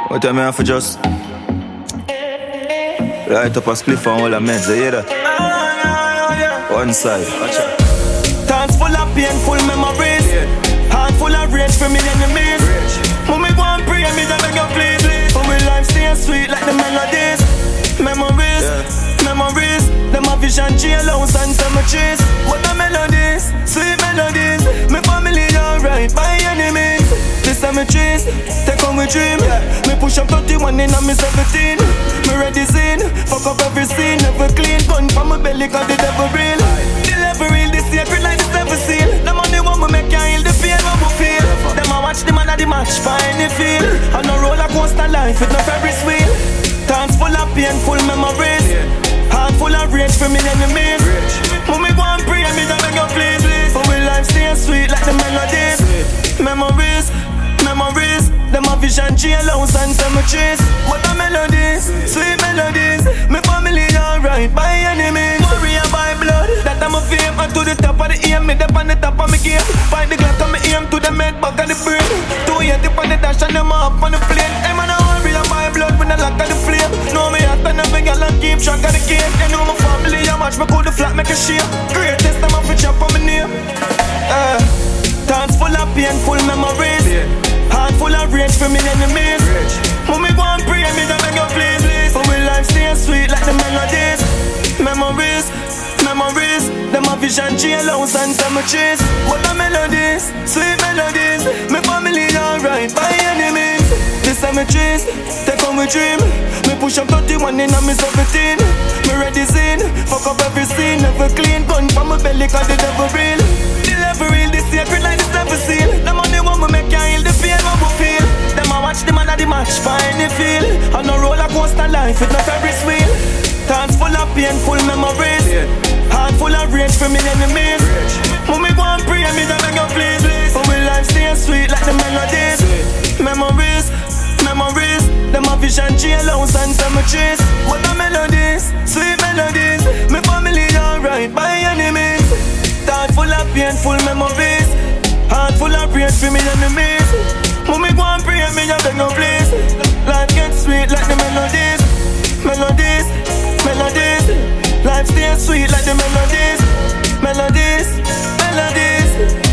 What time I have for just light up a spliff and all the meds, you hear that? One side, watch out. Thoughts full of painful memories, heart full of rage for me enemies. When me go and pray, me just beg you please. For my life stay sweet like the melodies. Memories, memories. Them a vision, jailhouse and cemeteries. What the melodies, sweet melodies. My family alright by enemies. The cemeteries, take on my dream. Me push up 31 in me 17. Me ready scene, fuck up every scene. Never clean, gun from my belly cause the devil real. The level real, the sacred like the seven seal. The money want me make you heal the pain what we feel. Them a watch the man at the match, find the feel. On a roller coaster life with no Ferris wheel. Thoughts full of painful memories, heart full of rage for me enemies. When me go and pray, me just beg you please. For my life stay sweet like the melodies. Memories, memories. Them a vision, jailhouse and cemeteries. What the melodies, sweet melodies. My family alright by enemies. Warrior by blood, that I'm a fame. And to the top of the aim, me dip on the top of me game. Find the Glock and me aim to the med back of the brain. 280 on the dash and them up on the plane. I'm on a warrior by blood with the lock of the flame. Know me hot and never get and keep track of the game. They know my family, I watch me cool the flat make a shape. Greatest time I fi chop on my name. Thoughts full of painful memories, heart full of rage for me enemies. When me go and pray, me just beg you please. For my life stay sweet like the melodies. Memories, memories. Them a vision, jailhouse and cemeteries. What the melodies, sweet melodies. My family alright by enemies. The cemeteries, take on my dream. Me push up 31 in me 17. Me ready scene, fuck up every scene. Never clean, gun from my belly cause the devil real. The level real, the sacred like the seven seal. The money want me make you heal the pain what we feel. Them a watch the man at the match, find the feel. On a roller coaster life with no Ferris wheel. Thoughts full of painful memories, heart full of rage for me enemies. When me go and pray, me just beg you please. For my life stay sweet like the melodies. Memories, memories. Them a vision, jailhouse and cemeteries. What the melodies, sweet melodies. My family alright by enemies. Thought full of painful memories, heart full of rage for me enemies. When me go and pray, me just beg you please. Life gets sweet like the melodies. Melodies, melodies. Life stays sweet like the melodies. Melodies, melodies.